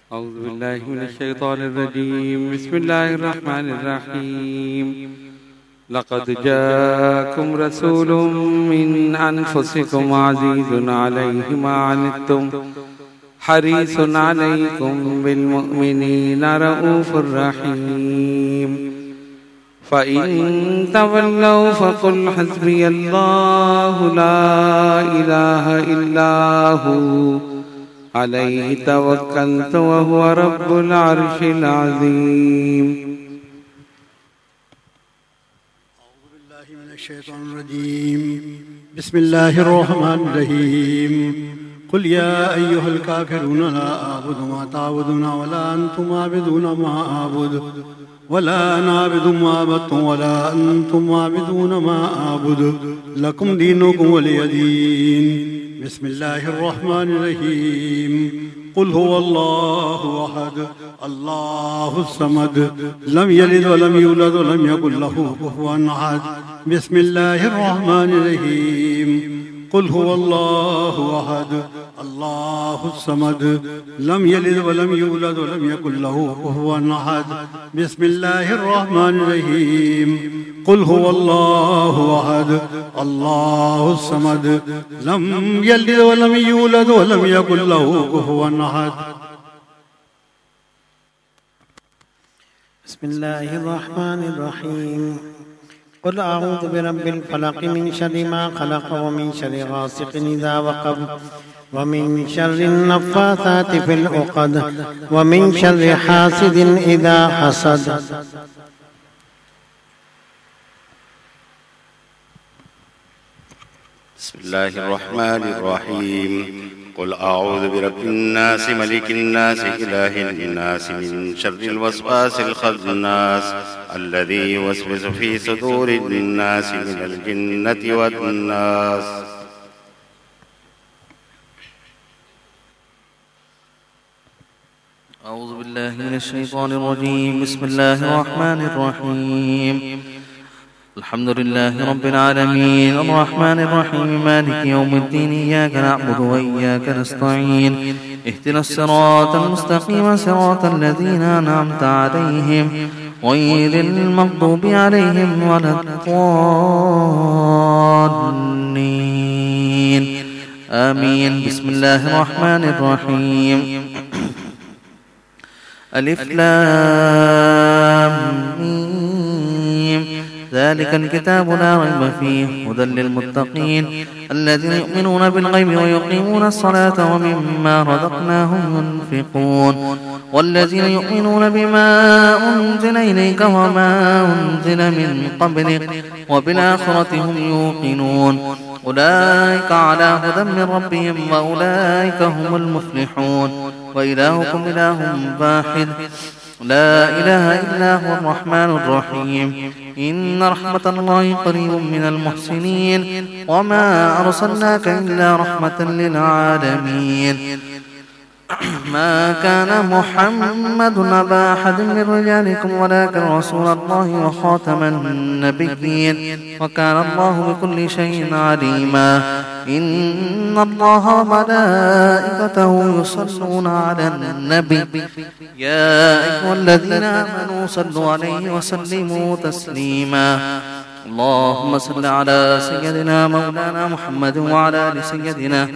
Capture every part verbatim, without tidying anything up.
أعوذ بالله من الشيطان الرجيم. بسم الله الرحمن الرحيم. لقد جاءكم رسول من أنفسكم عزيز عليه ما عنتم حريص عليكم بالمؤمنين رؤوف رحيم. فإن تولوا فقل حسبي الله لا إله إلا هو عليه توكلت وهو رب العرش العظيم. أعوذ بالله من الشيطان الرجيم. بسم الله الرحمن الرحيم. قل يا أيها الكافرون لا أعبد ما تعبدون ولا أنتم عابدون ما أعبد ولا أنا عابد ما عبدتم ولا أنتم عابدون ما أعبد لكم دينكم ولي دين. بسم الله الرحمن الرحيم. قل هو الله أحد الله الصمد لم يلد ولم يولد ولم يكن له كفوا أحد. بسم الله الرحمن الرحيم. قل هو الله أحد الله الصمد لم يلد ولم يولد ولم يكن له كفوا أحد. بسم الله الرحمن الرحيم. قل هو الله أحد الله الصمد لم يلد ولم يولد ولم يكن له كفوا أحد. بسم الله الرحمن الرحيم. قل أعوذ برب الفلق من شر ما خلق ومن شر غاسق إذا وقب ومن شر النفاثات في العقد ومن شر حاسد إذا حسد. بسم الله الرحمن الرحيم. قل أعوذ برب الناس ملك الناس إله الناس من شر الوسواس الخناس الذي يوسوس في صدور الناس من الجنة والناس. أعوذ بالله من الشيطان الرجيم. بسم الله الرحمن الرحيم. الحمد لله رب العالمين الرحمن الرحيم مالك يوم الدين إياك نعبد وإياك نستعين اهدنا الصراط المستقيم صراط الذين أنعمت عليهم غير المغضوب عليهم ولا الضالين آمين. بسم الله الرحمن الرحيم. ألف لام ميم ذلك الكتاب لا ريب فيه هدى للمتقين الذين يؤمنون بالغيب ويقيمون الصلاة ومما رزقناهم ينفقون والذين يؤمنون بما أنزل إليك وما أنزل من قبلك وبالآخرة هم يوقنون أولئك على هدى من ربهم وأولئك هم المفلحون. وإلهكم إله واحد لا إله إلا هو الرحمن الرحيم. إن رحمة الله قريب من المحسنين وما أرسلناك إلا رحمة للعالمين. ما كان محمد أبا أحد من رجالكم ولكن رسول الله وخاتم النبيين وكان الله بكل شيء عليما. إن الله وملائكته يصلون على النبي يا أيها الذين آمنوا صلوا عليه وسلموا تسليما. اللهم صل على سيدنا مولانا محمد وعلى آل سيدنا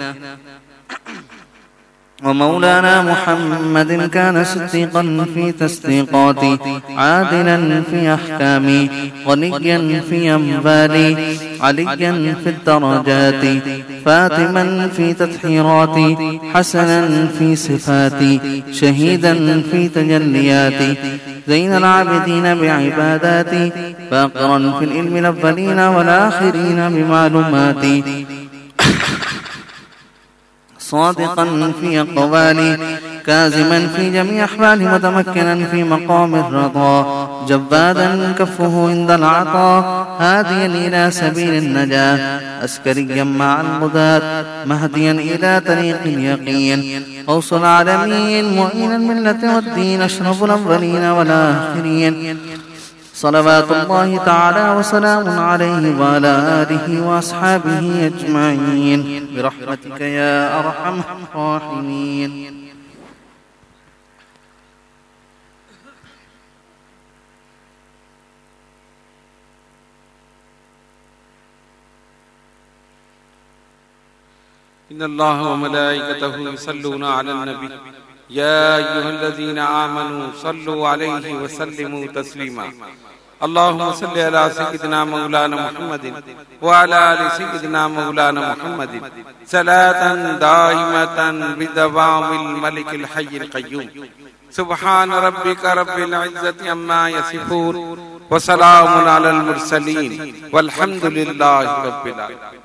ومولانا محمد كان صديقا في تصديقاتي عادلا في أحكامي غنيا في أموالي عليا في الدرجات فاتما في تطهيراتي حسنا في صفاتي شهيدا في تجلياتي زين العابدين بعباداتي فاقرا في العلم الأولين والآخرين بمعلوماتي صادقا في أقوالي كازما في جميع أحوالي متمكنا في مقام الرضا جوادا كفه عند العطاء هاديا إلى سبيل النجاة أسكريا مع الغداة مهديا إلى طريق اليقين غوث العالمين معين الملة والدين أشرف الأولين والآخرين صلوات الله تعالى وسلام عليه وعلى آله وأصحابه أجمعين برحمتك يا أرحم الراحمين. इन्नल्लाह व मलाइकतहु युसल्लूना अलन नबी या अय्युहल्लज़ीना आमनू सल्लु अलैहि व सल्लिमू तस्लीमा अल्लाहुम्मा सल्लि अला सय्यिदिना मौलाना मुहम्मदिन व अला आलि सय्यिदिना मौलाना मुहम्मदिन सलातन दाइमतन बिदवामिल मलिकिल हय्यिल क़य्यूम सुब्हान रब्बिका रब्बिल इज़्ज़ति अम्मा यसिफून व सलामुन अलल मुरसलीन वल्हम्दुलिल्लाहि रब्बिल आलमीन।